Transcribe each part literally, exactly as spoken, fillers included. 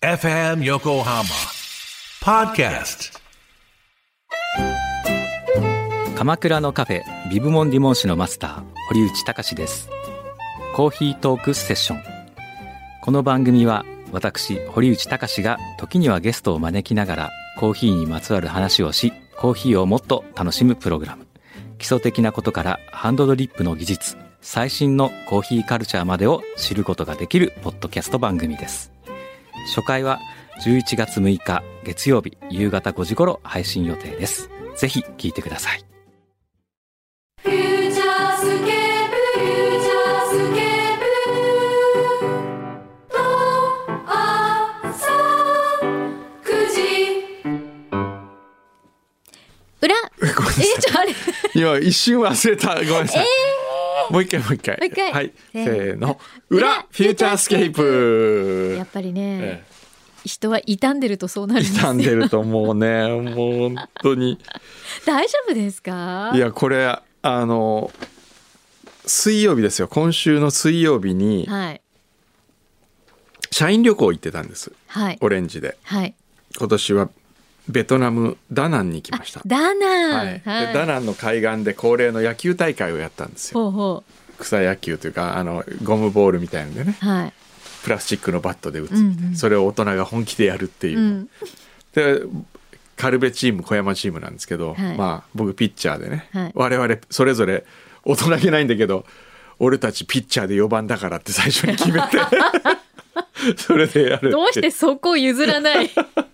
エフエム 横浜ポッドキャスト。 鎌倉のカフェビブモンディモン市のマスター堀内隆です。コーヒートークセッション。この番組は私堀内隆が時にはゲストを招きながらコーヒーにまつわる話をし、コーヒーをもっと楽しむプログラム。基礎的なことからハンドドリップの技術、最新のコーヒーカルチャーまでを知ることができるポッドキャスト番組です。初回はじゅういちがつむいか月曜日夕方ごじ頃配信予定です。ぜひ聞いてください。 フューチャースケープ、フューチャースケープと朝くじ裏えちょあれ今一瞬忘れた、ごめんなさい、えー、もう一回もう一回もう一回はい、 せせーの、裏フューチャースケープ。 やっぱりね、 ええ、 人は傷んでるとそうなるんですよ。 傷んでるともうね、もう本当に大丈夫ですか？ いやこれあの水曜日ですよ。今週の水曜日にはい社員旅行行ってたんです、 はい、 オレンジで。 はい、 今年はベトナムダナンに来ました。 ダナン、 はいはい、 でダナンの海岸で恒例の野球大会をやったんですよ。 ほうほ草野球というか、あのゴムボールみたいなんでね、 う、はい、 プラスチックのバットで打つ、 うんうん、 それを大人が本気でやるっていう、うん、でカルベチーム小山チームなんですけど、はい、まあ僕ピッチャーでね、はい、我々それぞれ大人げないんだけど、俺たちピッチャーでよばんだからって最初に決めてそれでやるって。 どうしてそこを譲らない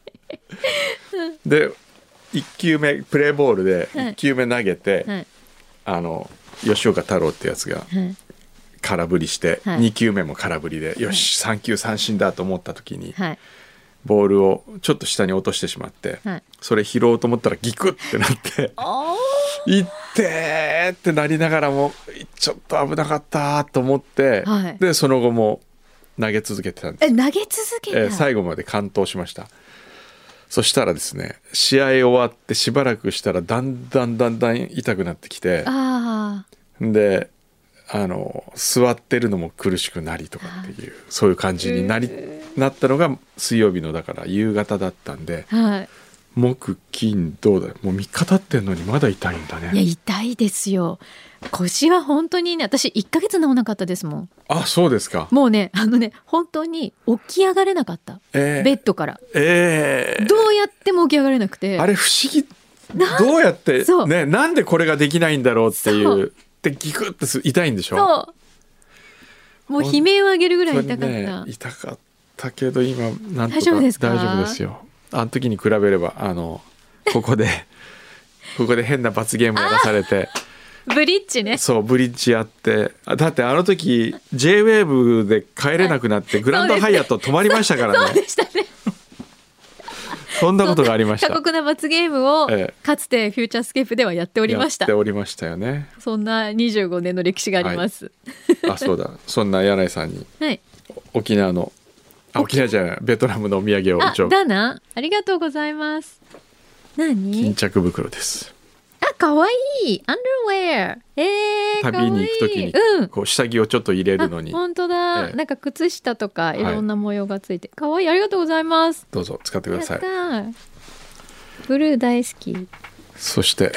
でいっきゅうめプレーボールでいっきゅうめ投げて、はい、あの吉岡太郎ってやつが空振りして、はい、にきゅうめも空振りで、よしさんきゅう三振だと思った時に、はい、ボールをちょっと下に落としてしまって、はい、それ拾おうと思ったらギクッてなっていってーってなりながらもちょっと危なかったと思って、はい、でその後も投げ続けてたんです。 え投げ続けた、 え最後まで完投しました。そしたらですね、試合終わってしばらくしたらだんだんだんだん痛くなってきて、 あであの座ってるのも苦しくなりとかっていう、そういう感じになりなったのが水曜日のだから夕方だったんで、はい、木金土だ、もうみっか経ってんのにまだ痛いんだね。 いや痛いですよ。腰は本当にね、私いっかげつ治らなかったですもん。 あ、そうですか。 もうね、あのね、本当に起き上がれなかった、えー、ベッドから、えー、どうやっても起き上がれなくて、 あれ不思議、どうやってね、なんでこれができないんだろうっていうでギクッて痛いんでしょ。 そうもう悲鳴を上げるぐらい痛かった、 ね、痛かったけど今なんとか大丈夫ですか？ 大丈夫ですよ。あの時に比べればあのここでここで変な罰ゲームやらされてブリッジね。 そうブリッジやって、だってあの時 ジェイウェーブ で帰れなくなって、はい、グランドハイアット止まりましたからね。 そうでしたねそんなことがありました。 過酷な罰ゲームを、ええ、かつてフューチャースケープではやっておりました。 やっておりましたよね。 そんなにじゅうごねんの歴史があります、 はい、あそうだ、そんな柳井さんに、はい、沖縄のあ沖縄じゃないベトナムのお土産を一応。 あダナありがとうございます。何？ 巾着袋です。 あ、かわいいアンダーウェア、えー、 旅に行くときに、うん、こう下着をちょっと入れるのに。 本当だ、えー、なんか靴下とかいろんな模様がついて、はい、かわいい。ありがとうございます。 どうぞ使ってください。 やったブルー大好き。 そして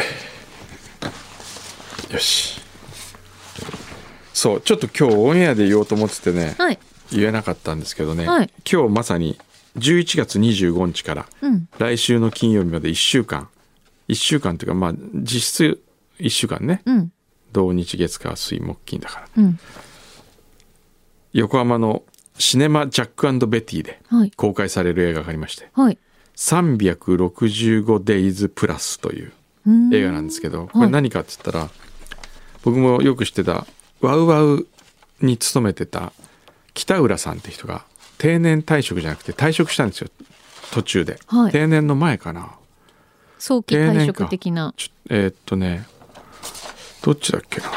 よし、そうちょっと今日オンエアで言おうと思っててね、はい、言えなかったんですけどね、はい、今日まさにじゅういちがつにじゅうごにちから、うん、来週の金曜日までいっしゅうかんいっしゅうかんというか、まあ実質いっしゅうかんね、うん、土日月火水木金だから、うん、横浜のシネマジャック&ベティで公開される映画がありまして、はい、さんびゃくろくじゅうごデイズプラスという映画なんですけど、これ何かって言ったら、はい、僕もよく知ってたワウワウに勤めてた北浦さんって人が定年退職じゃなくて退職したんですよ、途中で、はい、定年の前かな、 早期退職的な、 えー、っとねどっちだっけな、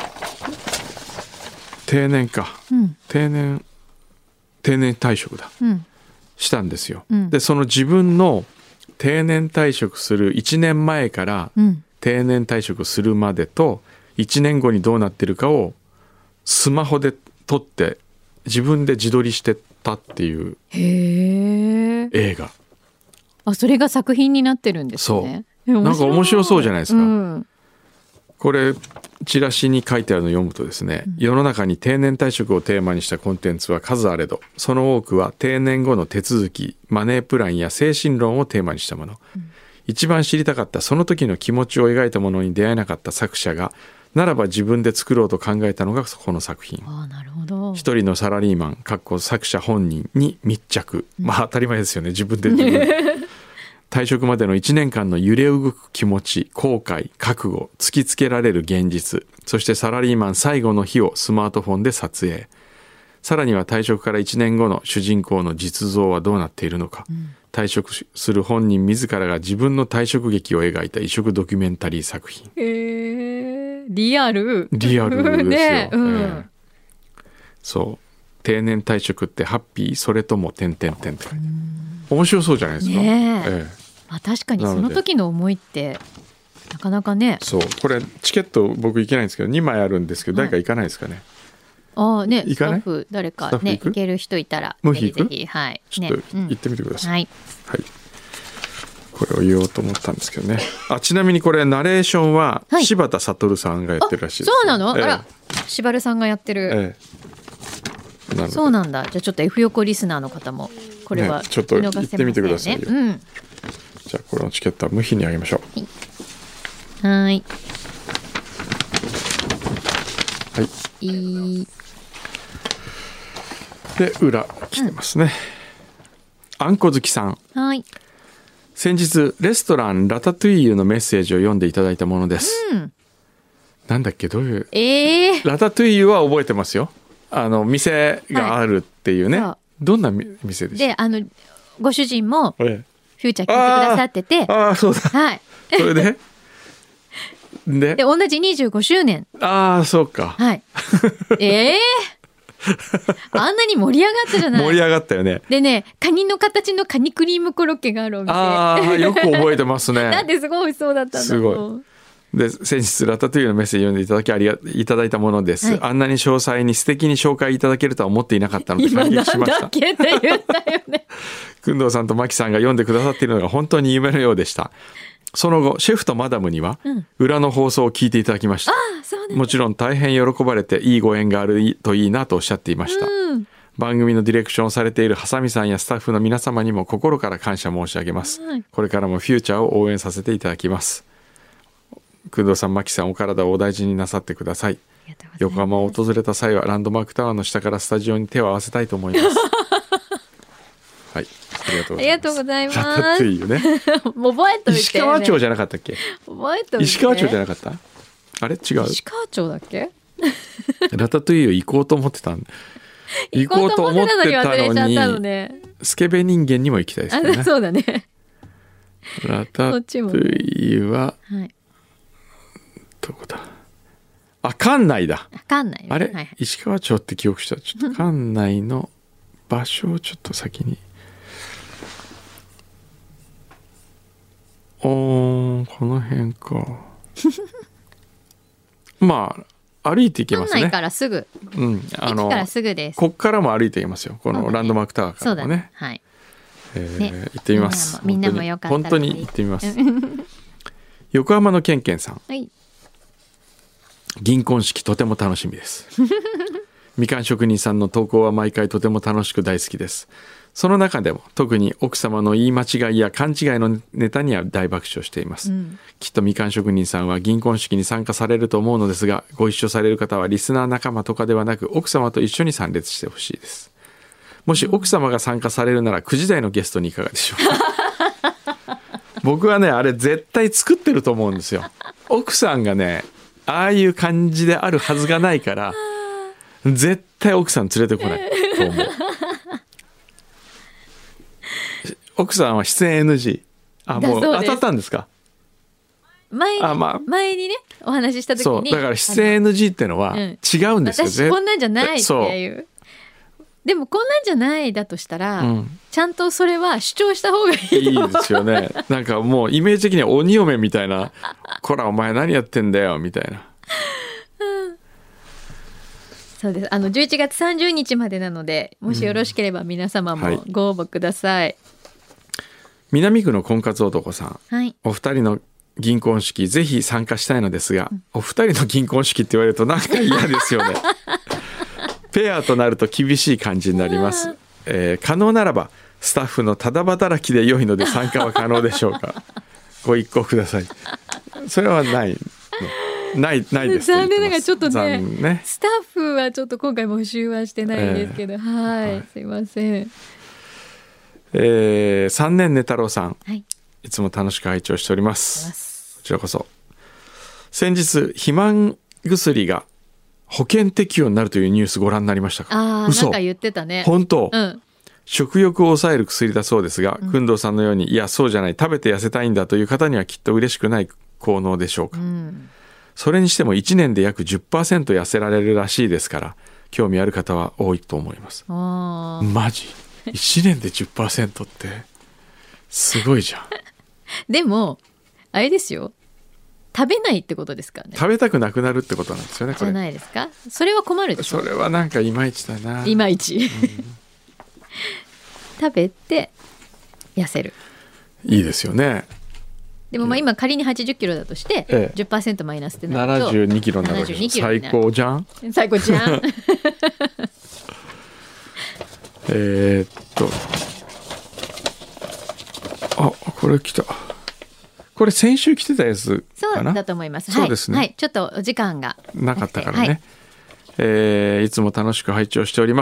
定年か、うん、定年定年退職だ、うん、したんですよ、うん、でその自分の定年退職するいちねんまえから定年退職するまでといちねんごにどうなってるかをスマホで撮って自分で自撮りしてたっていう、 へー、 映画。 あ、それが作品になってるんですね。 そう。なんか面白そうじゃないですか。 うん、 これチラシに書いてあるのを読むとですね、うん、世の中に定年退職をテーマにしたコンテンツは数あれど、その多くは定年後の手続き、マネープランや精神論をテーマにしたもの、うん、一番知りたかったその時の気持ちを描いたものに出会えなかった作者がならば自分で作ろうと考えたのがこの作品。 あ、なるほど。一人のサラリーマンかっこ作者本人に密着、まあ当たり前ですよね、自分で自分退職までのいちねんかんの揺れ動く気持ち、後悔、覚悟、突きつけられる現実、そしてサラリーマン最後の日をスマートフォンで撮影。さらには退職からいちねんごの主人公の実像はどうなっているのか、うん、退職する本人自らが自分の退職劇を描いた異色ドキュメンタリー作品。 へー、リアルリアルですよ、 ね、うん、 えー、そう定年退職ってハッピーそれとも点々点って書いて面白そうじゃないですか、 ねえ、 ええ、 まあ、確かにその時の思いってなかなかね。 そう、これチケット僕行けないんですけどにまいあるんですけど、はい、誰か行かないですかね。 ああね、 行かない？ スタッフ誰かね行ける人いたらぜひぜひ、はい、 ちょっと行ってみてください、 ね、はい、 はい、これを言おうと思ったんですけどね。あ、ちなみにこれナレーションは柴田悟さんがやってるらしいです、ね、 そうなの、 ええ、 あら、柴田さんがやってる、 ええ、なそうなんだ。じゃあちょっと F 横リスナーの方もこれは、ね、 ちょっと行ってみてくださいよ、 うん、 じゃあこれのチケットは無比にあげましょう。はい、 はい、 いいで裏来てますね、うん、あんこ好きさん、 はい、 先日レストランラタトゥイユのメッセージを読んでいただいたものです、 うん、なんだっけ、どういう、 えー、 ラタトゥイユは覚えてますよ。あの店があるっていうね、はい、どんな店でした？ で、あのご主人もフューチャー聞いてくださってて、 ああ、そうだ、 はい、 それででで同じにじゅうごしゅうねん、 ああ、そうか、 はい、ええーあんなに盛り上がったじゃない。 盛り上がったよね。 でね、カニの形のカニクリームコロッケがあるお店。 ああ、よく覚えてますね。 だってすごい美味しそうだったんだもん。 すごい。で、先日ラタトゥイユのメッセージ読んでいただきありがいただいたものです、はい、あんなに詳細に素敵に紹介いただけるとは思っていなかったので感激しました。今なんだっけって言ったよね工藤さんとマキさんが読んでくださっているのが本当に夢のようでした。その後シェフとマダムには裏の放送を聞いていただきました、うん、もちろん大変喜ばれていいご縁があるといいなとおっしゃっていました、うん、番組のディレクションをされているハサミさんやスタッフの皆様にも心から感謝申し上げます、うん、これからもフューチャーを応援させていただきます。工藤さん、マキさん、お体をお大事になさってください。横浜を訪れた際はランドマークタワーの下からスタジオに手を合わせたいと思いますはい、ありがとうございます。 ありがとうございます。ラタトゥイユね覚えといて、ね、 石川町じゃなかったっけ？ 覚えといて。 石川町じゃなかった？あれ違う？ 石川町だっけラタトゥイユ行こうと思ってたん行こうと思ってたのに忘れちゃったのね。スケベ人間にも行きたいですね。 そうだね。 ラタトゥイユは、 はい、 どこだ？あ、館内だ。 館内、ね、 あれ、 はい、 石川町って記憶した。ちょっと館内の場所をちょっと先におー、この辺かまあ歩いて行けますね。 館内からすぐ、 うん、あの駅からすぐです。 こっからも歩いて行けますよ、このランドマークタワーからもね。そうだね、 はい、 えーね、行ってみます。 みんなもよかったら本当に行ってみます横浜のケンケンさん、 はい、 銀婚式とても楽しみですみかん職人さんの投稿は毎回とても楽しく大好きです。その中でも特に奥様の言い間違いや勘違いのネタには大爆笑しています、うん、きっとみかん職人さんは銀婚式に参加されると思うのですが、ご一緒される方はリスナー仲間とかではなく奥様と一緒に参列してほしいです。もし奥様が参加されるならくじ台のゲストにいかがでしょうか僕はね、あれ絶対作ってると思うんですよ。奥さんがね、ああいう感じであるはずがないから絶対奥さん連れてこないと思う奥さんは出演 エヌジー、 あ、もう当たったんですか？ 前に、あ、まあ、前にねお話しした時に、 そうだから出演 エヌジー ってのは違うんですよ、 うん、私こんなんじゃないっていう。でもこんなんじゃないだとしたら、うん、ちゃんとそれは主張した方がいいと思う。 いいですよね。なんかもうイメージ的には鬼嫁みたいなこらお前何やってんだよみたいな、 うん、そうです。あのじゅういちがつさんじゅうにちまでなので、もしよろしければ皆様もご応募ください、 南区の婚活男さん、 はい、 お二人の銀婚式ぜひ参加したいのですが、うん、お二人の銀婚式って言われるとなんか嫌ですよねペアとなると厳しい感じになります、えー、可能ならばスタッフのただ働きで良いので参加は可能でしょうかご一考ください。それはないないないです。 残念ながらちょっと ね, ねスタッフはちょっと今回募集はしてないんですけど、えー、はい、はい、すいません。 えー、さんねん寝太郎さん、 はい、 いつも楽しく拝聴しております。こちらこそ。先日肥満薬が保険適用になるというニュースご覧になりましたか？ ああ、なんか言ってたね。 本当、 うん、 食欲を抑える薬だそうですが、工、う、藤、ん、さんのようにいやそうじゃない食べて痩せたいんだという方にはきっと嬉しくない効能でしょうか、うん、それにしてもいちねんで約 じゅっパーセント 痩せられるらしいですから興味ある方は多いと思います。 あマジいちねんで じゅっパーセント ってすごいじゃんでもあれですよ、食べないってことですからね。 食べたくなくなるってことなんですよね。これじゃないですか。それは困るでしょ。 それはなんかいまいちだな。 いまいち、うん、食べて痩せるいいですよね。 でもまあ今仮にはちじゅっキロだとして じゅっパーセント マイナスってなるとななじゅうにキロになるわけです。最高じゃん最高じゃんえっとあこれ来た。これ先週来てたやつかな。 そうだと思います。 そうですね、 はいはい、ちょっとお時間がなかったからね、はい、えー、いつも楽しく拝聴しております。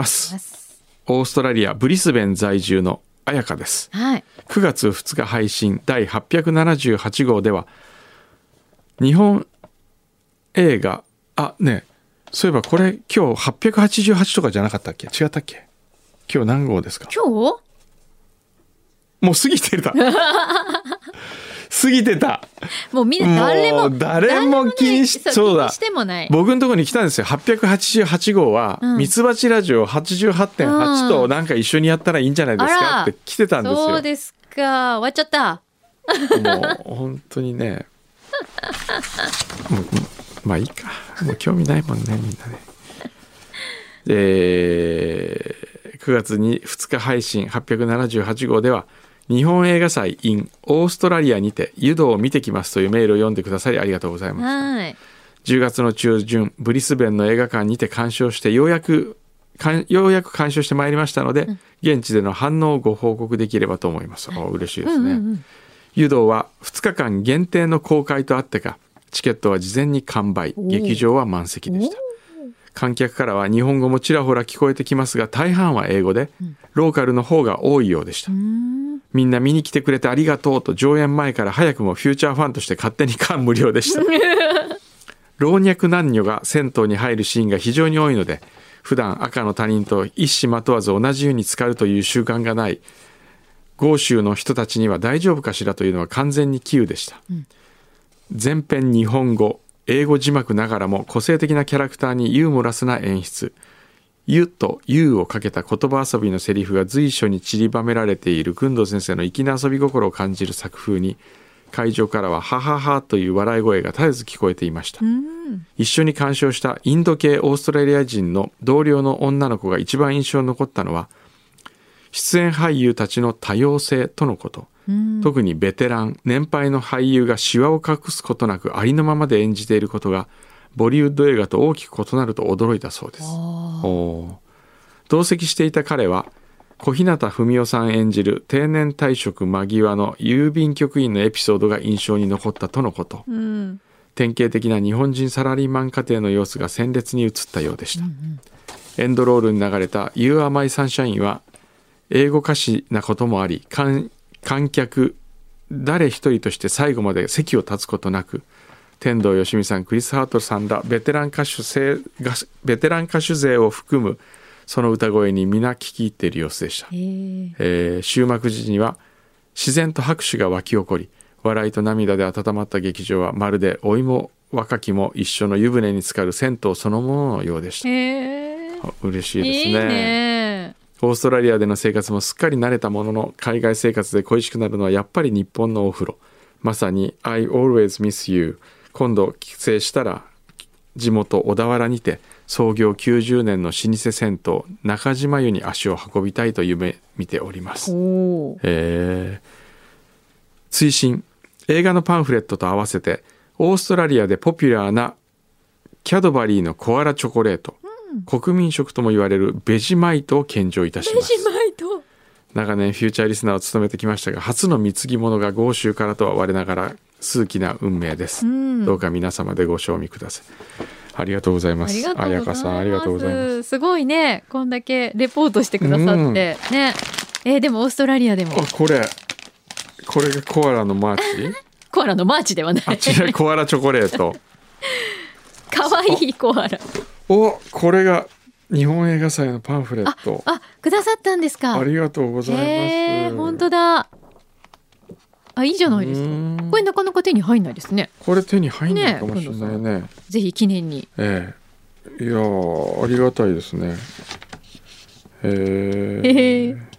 オーストラリアブリスベン在住の彩香です、 はい、 くがつふつか配信だいはっぴゃくななじゅうはち号では日本映画あねそういえばこれ今日はっぴゃくはちじゅうはちとかじゃなかったっけ？違ったっけ？今日何号ですか？ 今日もう過ぎてた過ぎてた。 もうみんな誰も誰も気にし、そうだ、 してもない。 僕のところに来たんですよ。はっぴゃくはちじゅうはち号は、うん、ミツバチラジオ はちじゅうはちてんはち となんか一緒にやったらいいんじゃないですかって来てたんですよ。 そうですか。終わっちゃったもう本当にねもうまあいいか、もう興味ないもんねみんなねえー、くがつにふつか配信はっぴゃくななじゅうはち号では日本映画祭 in オーストラリアにて湯道を見てきますというメールを読んでくださりありがとうございました。 はい。 じゅうがつの中旬ブリスベンの映画館にて鑑賞してようやくようやく鑑賞してまいりましたので、うん、現地での反応をご報告できればと思います。お嬉しいですね、うんうんうん、湯道はふつかかん限定の公開とあってかチケットは事前に完売、劇場は満席でした。観客からは日本語もちらほら聞こえてきますが大半は英語で、うん、ローカルの方が多いようでした。みんな見に来てくれてありがとうと上演前から早くもフューチャーファンとして勝手に感無量でした老若男女が銭湯に入るシーンが非常に多いので普段赤の他人と一糸まとわず同じ湯に浸かるという習慣がない豪州の人たちには大丈夫かしらというのは完全に杞憂でした、うん、全編日本語英語字幕ながらも個性的なキャラクターにユーモラスな演出、ゆとゆうをかけた言葉遊びのセリフが随所に散りばめられている工藤先生の粋な遊び心を感じる作風に会場からはハハハという笑い声が絶えず聞こえていました。一緒に鑑賞したインド系オーストラリア人の同僚の女の子が一番印象に残ったのは出演俳優たちの多様性とのこと。特にベテラン年配の俳優がシワを隠すことなくありのままで演じていることがボリウッド映画と大きく異なると驚いたそうです。お同席していた彼は小日向文世さん演じる定年退職間際の郵便局員のエピソードが印象に残ったとのこと、うん、典型的な日本人サラリーマン家庭の様子が鮮烈に映ったようでした、うんうん、エンドロールに流れた You are my sunshine は英語歌詞なこともあり観客誰一人として最後まで席を立つことなく天童よしみさんクリス・ハートさんらベテラン歌手勢ベテラン歌手勢を含むその歌声に皆聞き入っている様子でした、えー、終幕時には自然と拍手が湧き起こり笑いと涙で温まった劇場はまるで老いも若きも一緒の湯船に浸かる銭湯そのもののようでした、えー、嬉しいですね。いいね。オーストラリアでの生活もすっかり慣れたものの海外生活で恋しくなるのはやっぱり日本のお風呂。まさに I always miss you。 今度帰省したら地元小田原にて創業きゅうじゅうねんの老舗銭湯中島湯に足を運びたいと夢見ております。えー、 追伸、映画のパンフレットと合わせてオーストラリアでポピュラーなキャドバリーのコアラチョコレート、うん、国民食とも言われるベジマイトを献上いたします。 ベジマイト、 長年フューチャーリスナーを務めてきましたが、初の貢ぎ物が豪州からとは我ながら数奇な運命です、うん、どうか皆様でご賞味ください。ありがとうございます。彩香さんありがとうございます。 すごいね、こんだけレポートしてくださって、うん、ね、えー、でもオーストラリアでもこれこれがコアラのマーチコアラのマーチではない、 あちらコアラチョコレートかわいいコアラ。 お、これが日本映画祭のパンフレット。 あ、あ、くださったんですか。 ありがとうございます。 えー、本当だ。あ、いいじゃないですか。これなかなか手に入んないですね。 これ手に入んないかもしれないね。ね、 ぜひ記念に。 ええ、いやありがたいですね。へーへー、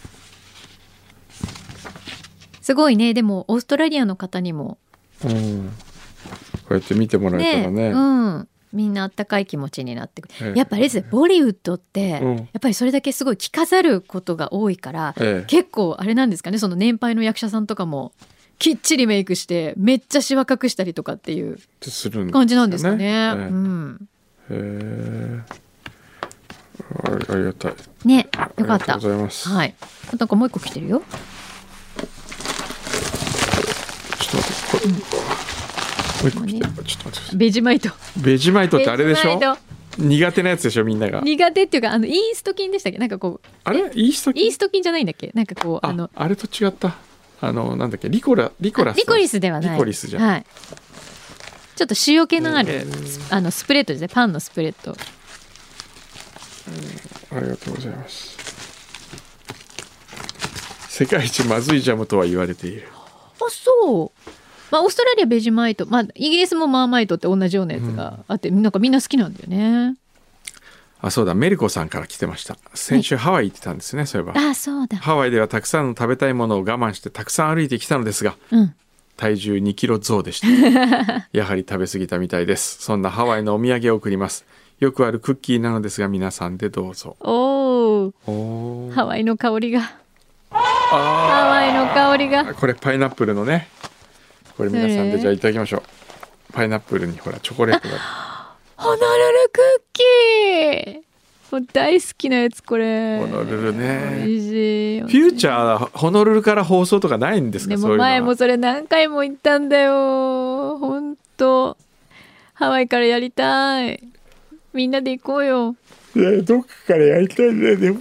すごいね。でもオーストラリアの方にも、 うん、こうやって見てもらえたらね、 ね、うん、みんなあったかい気持ちになってくる、ええ、やっぱりですね、ボリウッドって、うん、やっぱりそれだけすごい着飾ることが多いから、ええ、結構あれなんですかね、その年配の役者さんとかもきっちりメイクしてめっちゃシワ隠したりとかっていう感じなんですかね。ええ、うん、 へー、ありがたいね、よかった。ありがとうございます。 はい、なんかもう一個来てるよ。 ちょっと待って、これ、うん、もう一個来てる。ちょっと待ってください。 ベジマイト。 ベジマイトってあれでしょ。苦手なやつでしょ、みんなが。 苦手っていうか、あのイースト菌でしたっけ、なんかこう。 あれイースト菌。 イースト菌じゃないんだっけ、なんかこう、 あのあれと違った。あのなんだっけ、リコラリコラス。 リコリスではない。 リコリスじゃん。 はい。ちょっと塩気のある、えー、あのスプレッドですね、パンのスプレッド。 うん、ありがとうございます。世界一まずいジャムとは言われている。 あ、そう。まあ、オーストラリアベジマイト、まあ、イギリスもマーマイトって同じようなやつがあって、うん、なんかみんな好きなんだよね。 あ、そうだ、メリコさんから来てました。先週ハワイ行ってたんですね、はい、そういえば。 あ、そうだ。 ハワイではたくさんの食べたいものを我慢してたくさん歩いてきたのですが、うん、体重にキロ増でしたやはり食べ過ぎたみたいです。そんなハワイのお土産を送ります。よくあるクッキーなのですが、皆さんでどうぞ。 おー、ハワイの香りが、ハワイの香りが、 これパイナップルのね、これ皆さんでじゃあいただきましょう。パイナップルにほらチョコレートが、 ホノルルクッキー、もう大好きなやつ。これホノルルね、 美味しい。 フューチャーホノルルから放送とかないんですか。 でも前もそれ何回も言ったんだよ。本当ハワイからやりたい。みんなで行こうよ。 いや、どっかからやりたいね。でも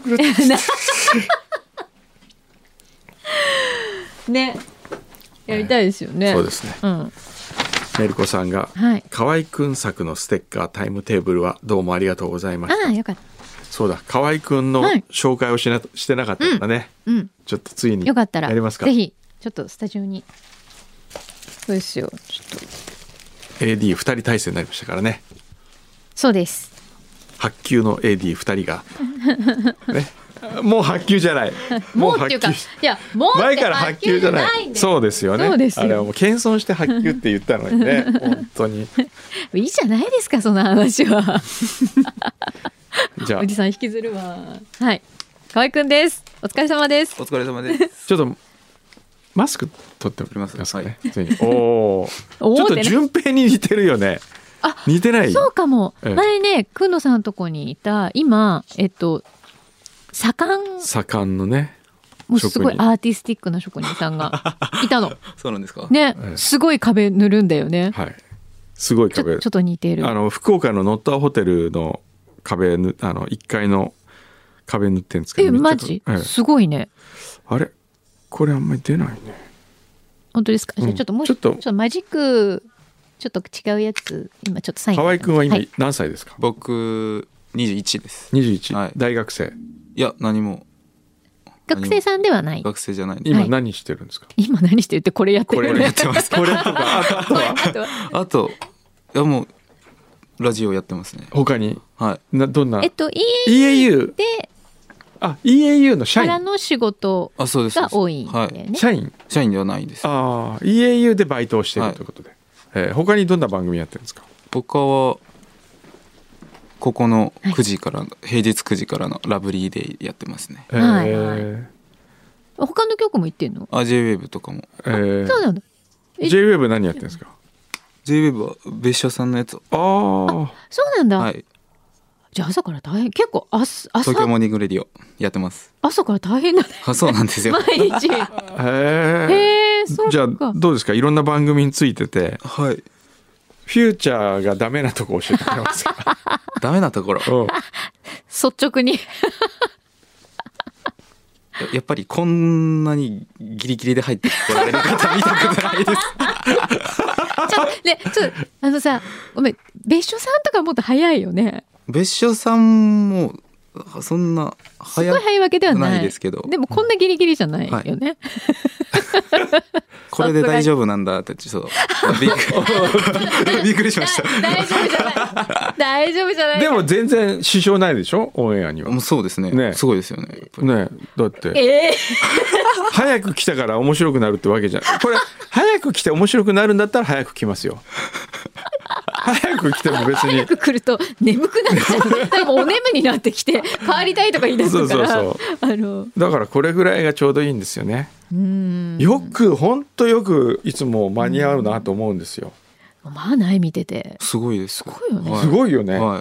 ね、やりたいですよね。 そうですね、うん、メルコさんが、はい、河合くん作のステッカータイムテーブルはどうもありがとうございました。 ああ、よかった。 そうだ、河合くんの紹介をしな、はい、してなかったからね、うんうん、ちょっとついによかったらやりますか。 ぜひちょっとスタジオに。そうですよ、ちょっと エーディーふたり体制になりましたからね。 そうです、 発給の エーディーふたりがね、もう発給じゃない。 もうっていうか、いや、もう前から発給じゃない。そうですよね。 そうですよ。 あれはもう謙遜して発給って言ったのにね。本当に。 いいじゃないですか、その話は。 じゃあ、 おじさん引きずるわ。はい。河合くんです。お疲れ様です。 お疲れ様です。 ちょっとマスク取っておりますかね。はい、おお。ちょっと順平に似てるよね。あ、似てない。 そうかも。ええ、前ね、くんのさんのとこにいた、今えっと。左官左官のね、 もうすごいアーティスティックな職人さんがいたの。 そうなんですかね、ええ、すごい壁塗るんだよね。 はい、すごい壁。 ちょ、ちょっと似ている。 あの福岡のノッターホテルの壁ぬ、あのいっかいの壁塗ってんですけど。 え、マジ、ええ、すごいね。 あれ、これあんまり出ないね。 本当ですか。じゃあちょっともうちょっと、ちょっとマジックちょっと違うやつ今ちょっとサイン。 河合くんは今何歳ですか。はい、 僕にじゅういちです。 にじゅういち、はい、大学生。 いや、何も学生さんではない。 学生じゃない。 今何してるんですか。 今何してるってこれやってる。 これやってます。 これとか、あとはあと、いやもうラジオやってますね。 他に、 はい。 な、どんな。 えっと イーエーユー で、 あ、イーエーユー の社員からの仕事が多いんだよね。 はい、社員。 社員ではないです。 ああ、イーエーユー でバイトをしているということで。はい、えー、他にどんな番組やってるんですか。 他はここのくじからの、はい、平日くじからのラブリーデイやってますね。 えー、 他の曲も行ってんの？ あ J ウェーブとかも、 えー、 そうなんだ。 J ウェーブ何やってんですか？ J ウェーブは別所さんのやつ。 ああそうなんだ、 はい。 じゃあ朝から大変。結構朝東京モーニングレディオやってます。 朝から大変だね。 あそうなんですよ毎日。へへえ。 そうか。 じゃあどうですか、いろんな番組についてて、 はい。 フューチャーがダメなとこ教えてくれますか？ ダメなところ、 うん、 率直にやっぱりこんなにギリギリで入ってこられる方見たことないですちょっとね、ちょっとあのさ、ごめん、別所さんとかもっと早いよね。 別所さんもそんなすごい早いわけではないないですけど、 でもこんなギリギリじゃないよね、 はい、これで大丈夫なんだってちょっとびっくりびっくりしました。 大丈夫じゃない大丈夫じゃない。 でも全然支障ないでしょ、オンエアには。 もうそうですね、 ね、 すごいですよね。 ね、だって、 えー、 早く来たから面白くなるってわけじゃない。これ早く来て面白くなるんだったら早く来ますよ。早く来ても別に早く来ると眠くなっちゃう。でもお眠になってきて帰りたいとか言い出すから。 そうそうそう、 あのだからこれぐらいがちょうどいいんですよね。 うん、 よく本当よくいつも間に合うなと思うんですよ。 まあない見ててすごいです。 すごいよね、 はい、 すごいよね、 はい、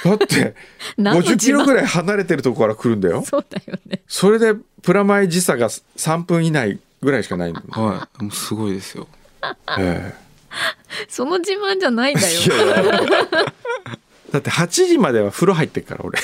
だってごじゅっキロぐらい離れてるとこから来るんだよ。 そうだよね。 それでプラマイ時差がさんぷん以内ぐらいしかないんだ。 はい、もうすごいですよ。 ええ、 その自慢じゃないんだよ。 いやいやだってはちじまでは風呂入ってるから俺。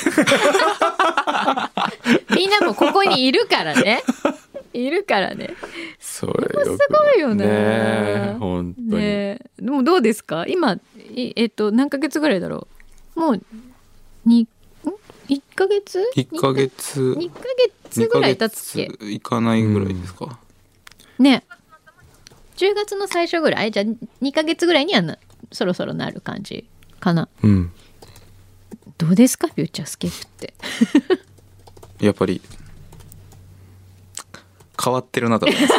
みんなもここにいるからね。いるからね。 それよくすごいよね。 ね、本当に。 ね、でもどうですか今、えっと何ヶ月ぐらいだろう。もうにいっかげついっかげつにかげつぐらい経つっけ。 いかないぐらいですか、 うん、ねじゅうがつの最初ぐらい、じゃあにかげつぐらいにはなそろそろなる感じかな、 うん、 どうですかフューチャースケープってやっぱり変わってるなと思います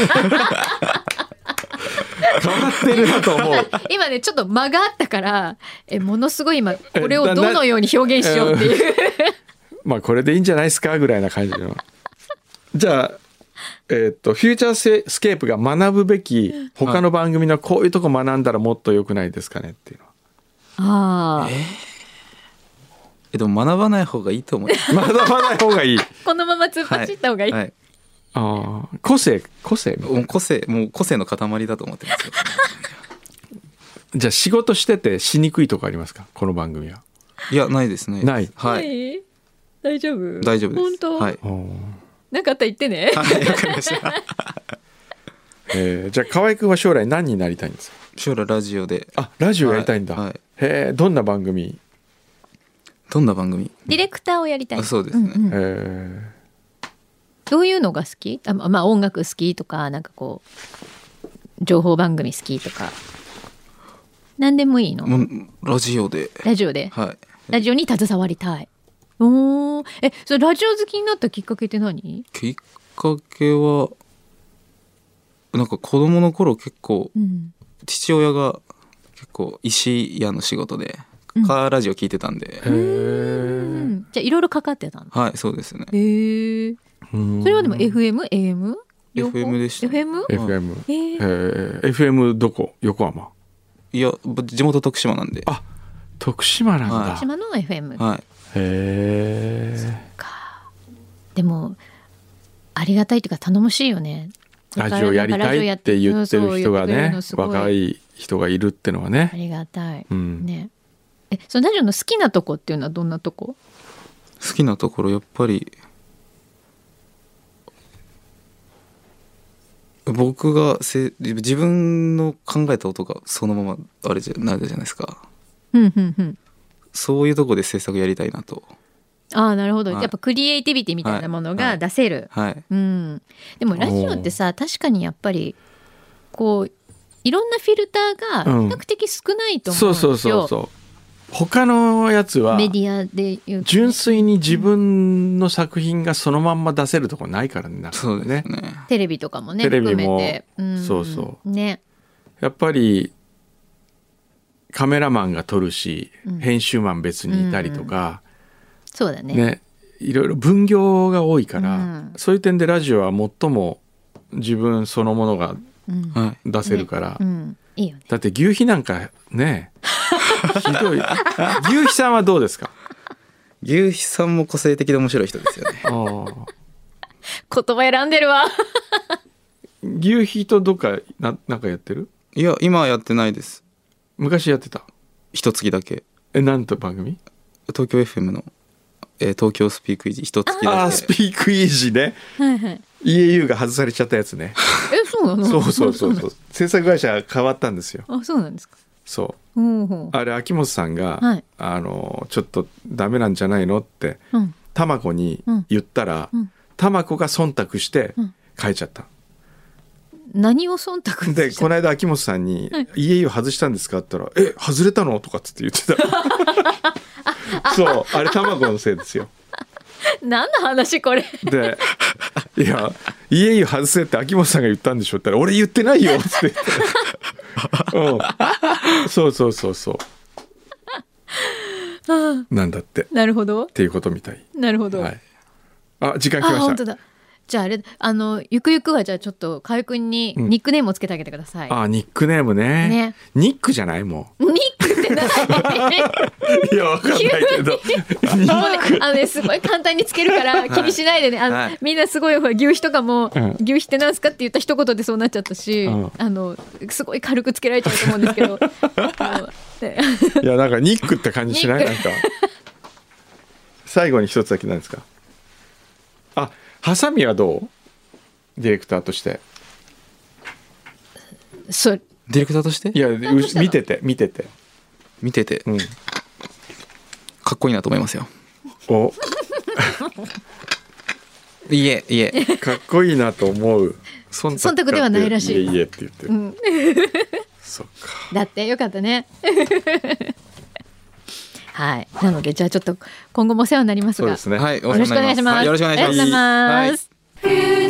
変わってるなと思う。 今ねちょっと間があったからえものすごい今これをどのように表現しようっていうまあこれでいいんじゃないですかぐらいな感じの。じゃあえー、とフューチャースケープが学ぶべき他の番組のこういうとこ学んだらもっと良くないですかねっていうのは。 あえー、えでも学ばない方がいいと思います。 学ばない方がいい。 このまま突っ走った方がいい、 はいはい、 あ個性個性もう個性もう個性の塊だと思ってますよ。 じゃあ仕事しててしにくいとこありますかこの番組は。 いやないですね。 ない、 はい、 大丈夫大丈夫です。 本当、 はい、 なんかあったら言ってね。 はい、わかりました。 えー、じゃあ河合くんは将来何になりたいんですか？ 将来ラジオで。 あラジオやりたいんだ、 はいはい、 へえ、どんな番組？ どんな番組？ ディレクターをやりたい。 あそうですね、 うんうん、 えー、どういうのが好き？あまあ音楽好きとかなんかこう情報番組好きとか何でもいいの？ もうラジオで。 ラジオで、 はい、 ラジオに携わりたい。おえそれラジオ好きになったきっかけって何？ きっかけはなんか子供の頃結構、うん、父親が結構石屋の仕事でカーラジオ聞いてたんで、 うん、うんじゃあいろいろかかってたの？ はいそうですね。 へえ。それはでも エフエム、エーエム？ エフエム でした、 ね、エフエム？ エフエム、 えーえー、エフエム どこ？横浜？ いや地元徳島なんで。 あ徳島なんだ、 はい、徳島の エフエム、 はい、 へえ。 そっか。でもありがたいというか頼もしいよね。 ラジオやりたいって言ってる人がね、若い人がいるってのはねありがたい、 うん、 ね。えそのラジオの好きなとこっていうのはどんなとこ？ 好きなところやっぱり僕がせ自分の考えた音がそのままあれじゃなるじゃないですか。 うんうんうん。 そういうとこで制作やりたいなと。 ああなるほど、はい、やっぱクリエイティビティみたいなものが出せる、 はいはいうん、でもラジオってさ確かにやっぱりこういろんなフィルターが比較的少ないと思うんですよ、うん、そうそうそうそう。 他のやつはメディアで言うと純粋に自分の作品がそのまんま出せるとこないからね。なんかね、 そうですね。 テレビとかもねテレビも含めて、うん、 そうそうね。 やっぱりカメラマンが撮るし、うん、編集マン別にいたりとか、 うん、そうだね。 ねいろいろ分業が多いから、うん、そういう点でラジオは最も自分そのものが出せるから、 うんねうんいいよね、 だって牛皮なんかねひどい牛皮さんはどうですか？ 牛皮さんも個性的で面白い人ですよねあ言葉選んでるわ牛皮とどっかななんかやってる？ いや今はやってないです。 昔やってた？ 一月だけ。 えなんと番組？ 東京 エフエム の、えー、東京スピークイージー一月だけ。 ああスピークイージーね、はいはい、イーエーユー が外されちゃったやつねえそうなの？ そうそうそうそう制作会社変わったんですよ。 あそうなんですか。 そう、ほうほうあれ秋元さんが、はい、あのちょっとダメなんじゃないのって、うん、タマコに言ったら、うん、タマコが忖度して変えちゃった、 うん、何を忖度してでこの間秋元さんに、はい、イーエーユー 外したんですかって言ったらえ外れたのとかっつって言ってたそうあれタマコのせいですよ何の話これでいや イーエーユー 外せって秋元さんが言ったんでしょって言ったら俺言ってないよって言ってうん、そうそうそうそうなんだってなるほどっていうことみたい。 なるほど、 はい、あ時間来ました。 あ本当だ。じゃああれあのゆくゆくはじゃあちょっとかゆくんにニックネームをつけてあげてください、 うん、あニックネーム ね, ねニックじゃないもうニックって何いやわかんないけどもう、ね、あのねすごい簡単につけるから気にしないでねあの、はい、みんなすごい牛皮とかも、うん、牛皮ってなんすかって言った一言でそうなっちゃったし、うん、あのすごい軽くつけられちゃうと思うんですけどいやなんかニックって感じしないなんか最後に一つだけなんですか。あハサミはどう？ディレクターとして。 そディレクターとして？ いや見てて見てて見てて、うん、かっこいいなと思いますよ。 おいえいえかっこいいなと思う。 忖度ではないらしい。 いえいえって言ってる、うん、そっかだってよかったねはいなのでじゃあちょっと今後もお世話になりますがそうですね、はい、 よろしくお願いします。 よろしくお願いします。 ありがとうございます。